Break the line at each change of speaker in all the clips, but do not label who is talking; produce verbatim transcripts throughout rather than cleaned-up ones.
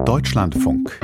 Deutschlandfunk.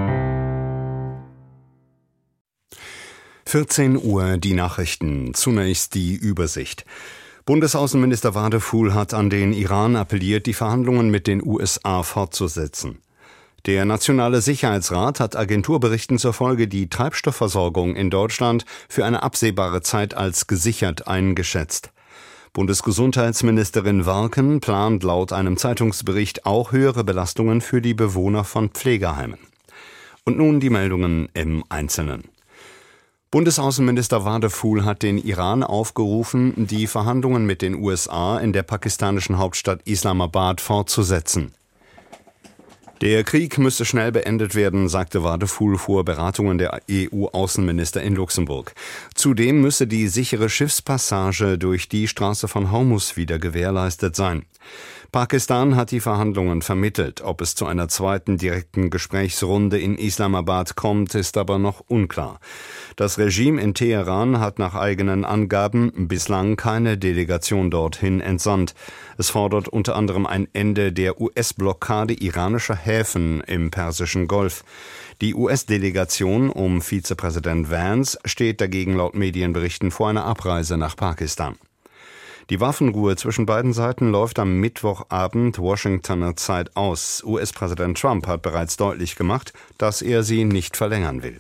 vierzehn Uhr die Nachrichten. Zunächst die Übersicht. Bundesaußenminister Wadefuhl hat an den Iran appelliert, die Verhandlungen mit den U S A fortzusetzen. Der Nationale Sicherheitsrat hat Agenturberichten zufolge die Treibstoffversorgung in Deutschland für eine absehbare Zeit als gesichert eingeschätzt. Bundesgesundheitsministerin Warken plant laut einem Zeitungsbericht auch höhere Belastungen für die Bewohner von Pflegeheimen. Und nun die Meldungen im Einzelnen. Bundesaußenminister Wadefuhl hat den Iran aufgerufen, die Verhandlungen mit den U S A in der pakistanischen Hauptstadt Islamabad fortzusetzen. Der Krieg müsse schnell beendet werden, sagte Wadefuhl vor Beratungen der E U-Außenminister in Luxemburg. Zudem müsse die sichere Schiffspassage durch die Straße von Hormuz wieder gewährleistet sein. Pakistan hat die Verhandlungen vermittelt. Ob es zu einer zweiten direkten Gesprächsrunde in Islamabad kommt, ist aber noch unklar. Das Regime in Teheran hat nach eigenen Angaben bislang keine Delegation dorthin entsandt. Es fordert unter anderem ein Ende der U S-Blockade iranischer Häfen im Persischen Golf. Die U S-Delegation um Vizepräsident Vance steht dagegen laut Medienberichten vor einer Abreise nach Pakistan. Die Waffenruhe zwischen beiden Seiten läuft am Mittwochabend Washingtoner Zeit aus. U S-Präsident Trump hat bereits deutlich gemacht, dass er sie nicht verlängern will.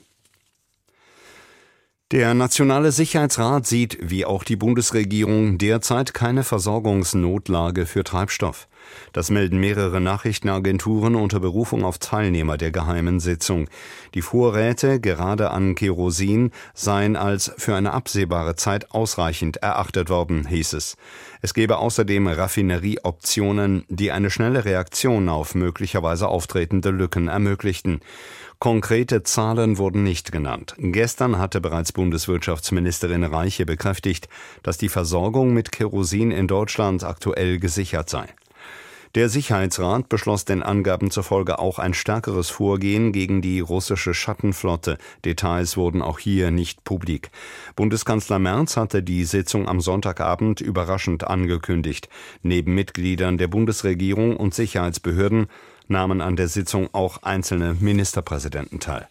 Der Nationale Sicherheitsrat sieht, wie auch die Bundesregierung, derzeit keine Versorgungsnotlage für Treibstoff. Das melden mehrere Nachrichtenagenturen unter Berufung auf Teilnehmer der geheimen Sitzung. Die Vorräte, gerade an Kerosin, seien als für eine absehbare Zeit ausreichend erachtet worden, hieß es. Es gebe außerdem Raffinerieoptionen, die eine schnelle Reaktion auf möglicherweise auftretende Lücken ermöglichten. Konkrete Zahlen wurden nicht genannt. Gestern hatte bereits Bundeswirtschaftsministerin Reiche bekräftigt, dass die Versorgung mit Kerosin in Deutschland aktuell gesichert sei. Der Sicherheitsrat beschloss den Angaben zufolge auch ein stärkeres Vorgehen gegen die russische Schattenflotte. Details wurden auch hier nicht publik. Bundeskanzler Merz hatte die Sitzung am Sonntagabend überraschend angekündigt. Neben Mitgliedern der Bundesregierung und Sicherheitsbehörden nahmen an der Sitzung auch einzelne Ministerpräsidenten teil.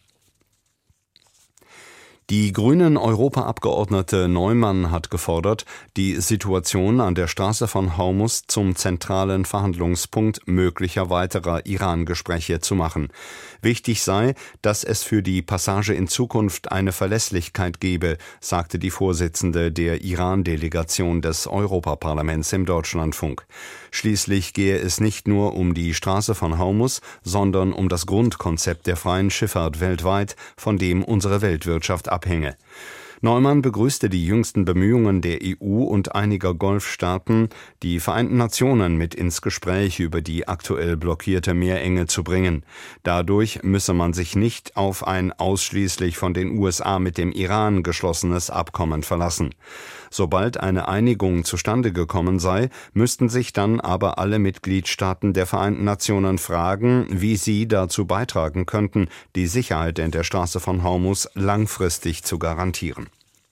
Die grünen Europaabgeordnete Neumann hat gefordert, die Situation an der Straße von Hormuz zum zentralen Verhandlungspunkt möglicher weiterer Iran-Gespräche zu machen. Wichtig sei, dass es für die Passage in Zukunft eine Verlässlichkeit gebe, sagte die Vorsitzende der Iran-Delegation des Europaparlaments im Deutschlandfunk. Schließlich gehe es nicht nur um die Straße von Hormuz, sondern um das Grundkonzept der freien Schifffahrt weltweit, von dem unsere Weltwirtschaft abhänge. Neumann begrüßte die jüngsten Bemühungen der E U und einiger Golfstaaten, die Vereinten Nationen mit ins Gespräch über die aktuell blockierte Meerenge zu bringen. Dadurch müsse man sich nicht auf ein ausschließlich von den U S A mit dem Iran geschlossenes Abkommen verlassen. Sobald eine Einigung zustande gekommen sei, müssten sich dann aber alle Mitgliedstaaten der Vereinten Nationen fragen, wie sie dazu beitragen könnten, die Sicherheit in der Straße von Hormuz langfristig zu garantieren.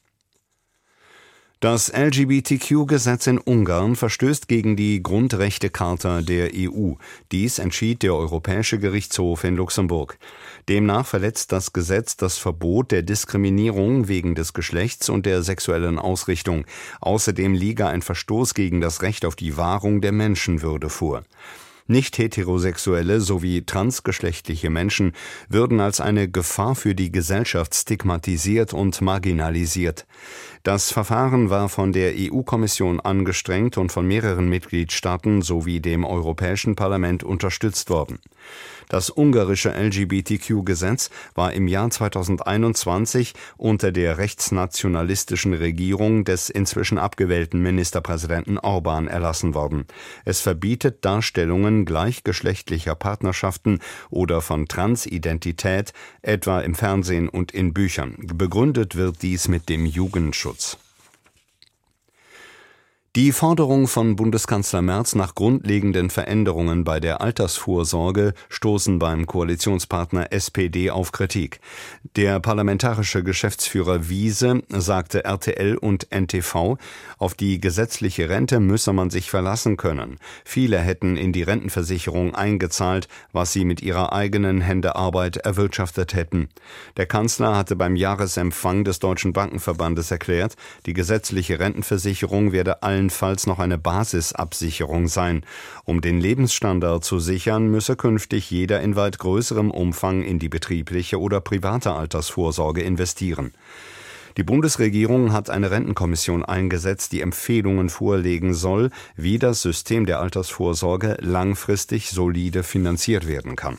Das L G B T Q-Gesetz in Ungarn verstößt gegen die Grundrechtecharta der E U. Dies entschied der Europäische Gerichtshof in Luxemburg. Demnach verletzt das Gesetz das Verbot der Diskriminierung wegen des Geschlechts und der sexuellen Ausrichtung. Außerdem liege ein Verstoß gegen das Recht auf die Wahrung der Menschenwürde vor. Nicht-heterosexuelle sowie transgeschlechtliche Menschen würden als eine Gefahr für die Gesellschaft stigmatisiert und marginalisiert. Das Verfahren war von der E U-Kommission angestrengt und von mehreren Mitgliedstaaten sowie dem Europäischen Parlament unterstützt worden. Das ungarische L G B T Q-Gesetz war im Jahr zweitausendeinundzwanzig unter der rechtsnationalistischen Regierung des inzwischen abgewählten Ministerpräsidenten Orbán erlassen worden. Es verbietet Darstellungen gleichgeschlechtlicher Partnerschaften oder von Transidentität, etwa im Fernsehen und in Büchern. Begründet wird dies mit dem Jugendschutz. Die Forderungen von Bundeskanzler Merz nach grundlegenden Veränderungen bei der Altersvorsorge stoßen beim Koalitionspartner S P D auf Kritik. Der parlamentarische Geschäftsführer Wiese sagte R T L und N T V, auf die gesetzliche Rente müsse man sich verlassen können. Viele hätten in die Rentenversicherung eingezahlt, was sie mit ihrer eigenen Händearbeit erwirtschaftet hätten. Der Kanzler hatte beim Jahresempfang des Deutschen Bankenverbandes erklärt, die gesetzliche Rentenversicherung werde allen allenfalls noch eine Basisabsicherung sein. Um den Lebensstandard zu sichern, müsse künftig jeder in weit größerem Umfang in die betriebliche oder private Altersvorsorge investieren. Die Bundesregierung hat eine Rentenkommission eingesetzt, die Empfehlungen vorlegen soll, wie das System der Altersvorsorge langfristig solide finanziert werden kann.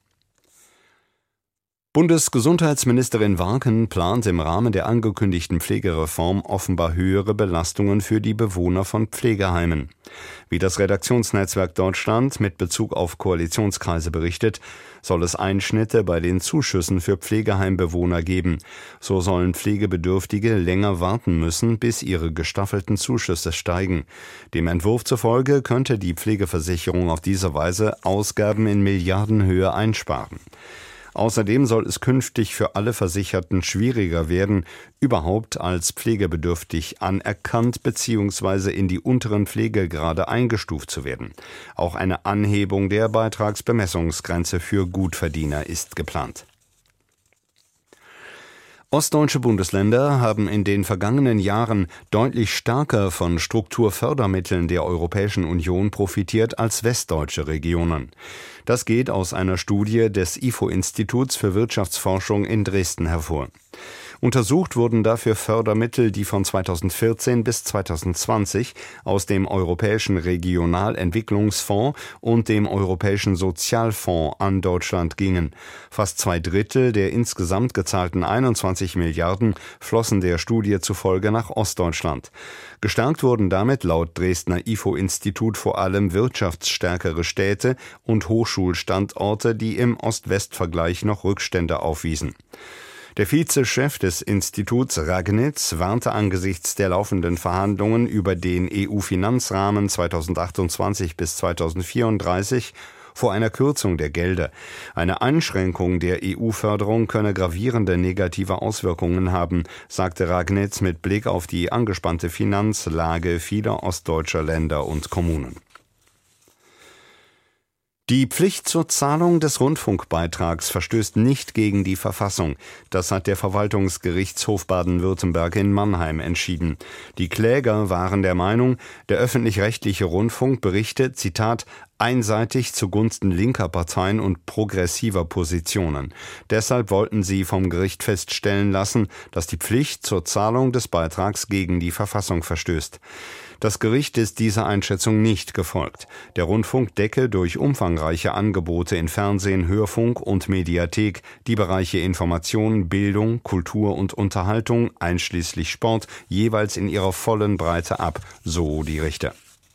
Bundesgesundheitsministerin Warken plant im Rahmen der angekündigten Pflegereform offenbar höhere Belastungen für die Bewohner von Pflegeheimen. Wie das Redaktionsnetzwerk Deutschland mit Bezug auf Koalitionskreise berichtet, soll es Einschnitte bei den Zuschüssen für Pflegeheimbewohner geben. So sollen Pflegebedürftige länger warten müssen, bis ihre gestaffelten Zuschüsse steigen. Dem Entwurf zufolge könnte die Pflegeversicherung auf diese Weise Ausgaben in Milliardenhöhe einsparen. Außerdem soll es künftig für alle Versicherten schwieriger werden, überhaupt als pflegebedürftig anerkannt bzw. in die unteren Pflegegrade eingestuft zu werden. Auch eine Anhebung der Beitragsbemessungsgrenze für Gutverdiener ist geplant. Ostdeutsche Bundesländer haben in den vergangenen Jahren deutlich stärker von Strukturfördermitteln der Europäischen Union profitiert als westdeutsche Regionen. Das geht aus einer Studie des I F O-Instituts für Wirtschaftsforschung in Dresden hervor. Untersucht wurden dafür Fördermittel, die von zweitausendvierzehn bis zweitausendzwanzig aus dem Europäischen Regionalentwicklungsfonds und dem Europäischen Sozialfonds an Deutschland gingen. Fast zwei Drittel der insgesamt gezahlten einundzwanzig Milliarden flossen der Studie zufolge nach Ostdeutschland. Gestärkt wurden damit laut Dresdner I F O-Institut vor allem wirtschaftsstärkere Städte und Hochschulstandorte, die im Ost-West-Vergleich noch Rückstände aufwiesen. Der Vizechef des Instituts Ragnitz warnte angesichts der laufenden Verhandlungen über den E U-Finanzrahmen zweitausendachtundzwanzig bis zweitausendvierunddreißig vor einer Kürzung der Gelder. Eine Einschränkung der E U-Förderung könne gravierende negative Auswirkungen haben, sagte Ragnitz mit Blick auf die angespannte Finanzlage vieler ostdeutscher Länder und Kommunen. Die Pflicht zur Zahlung des Rundfunkbeitrags verstößt nicht gegen die Verfassung. Das hat der Verwaltungsgerichtshof Baden-Württemberg in Mannheim entschieden. Die Kläger waren der Meinung, der öffentlich-rechtliche Rundfunk berichte, Zitat, einseitig zugunsten linker Parteien und progressiver Positionen. Deshalb wollten sie vom Gericht feststellen lassen, dass die Pflicht zur Zahlung des Beitrags gegen die Verfassung verstößt. Das Gericht ist dieser Einschätzung nicht gefolgt. Der Rundfunk decke durch umfangreiche Angebote in Fernsehen, Hörfunk und Mediathek die Bereiche Information, Bildung, Kultur und Unterhaltung, einschließlich Sport, jeweils in ihrer vollen Breite ab, so die Richter.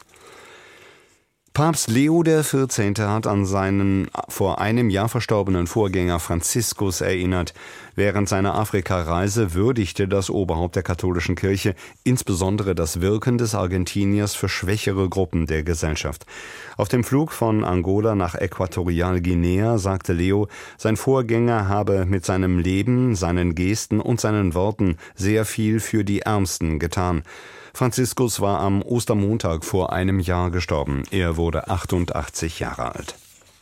Papst Leo der Vierzehnte hat an seinen vor einem Jahr verstorbenen Vorgänger Franziskus erinnert. Während seiner Afrikareise würdigte das Oberhaupt der katholischen Kirche insbesondere das Wirken des Argentiniers für schwächere Gruppen der Gesellschaft. Auf dem Flug von Angola nach Äquatorialguinea sagte Leo, sein Vorgänger habe mit seinem Leben, seinen Gesten und seinen Worten sehr viel für die Ärmsten getan. Franziskus war am Ostermontag vor einem Jahr gestorben. Er wurde achtundachtzig Jahre alt.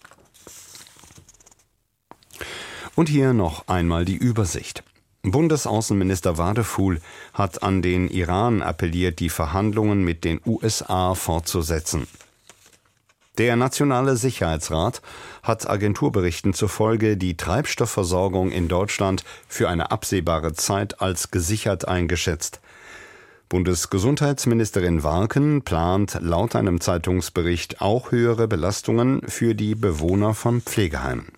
Und hier noch einmal die Übersicht. Bundesaußenminister Wadefuhl hat an den Iran appelliert, die Verhandlungen mit den U S A fortzusetzen. Der Nationale Sicherheitsrat hat Agenturberichten zufolge die Treibstoffversorgung in Deutschland für eine absehbare Zeit als gesichert eingeschätzt. Bundesgesundheitsministerin Warken plant laut einem Zeitungsbericht auch höhere Belastungen für die Bewohner von Pflegeheimen.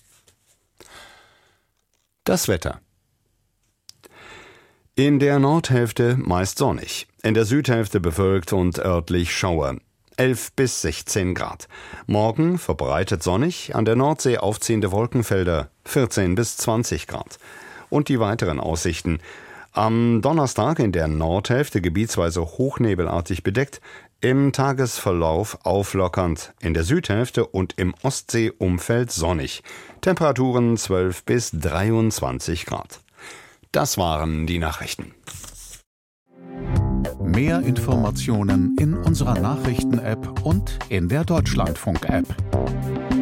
Das Wetter. In der Nordhälfte meist sonnig, in der Südhälfte bewölkt und örtlich Schauer. elf bis sechzehn Grad. Morgen verbreitet sonnig, an der Nordsee aufziehende Wolkenfelder, vierzehn bis zwanzig Grad. Und die weiteren Aussichten. Am Donnerstag in der Nordhälfte gebietsweise hochnebelartig bedeckt, im Tagesverlauf auflockernd, in der Südhälfte und im Ostseeumfeld sonnig. Temperaturen zwölf bis dreiundzwanzig Grad. Das waren die Nachrichten.
Mehr Informationen in unserer Nachrichten-App und in der Deutschlandfunk-App.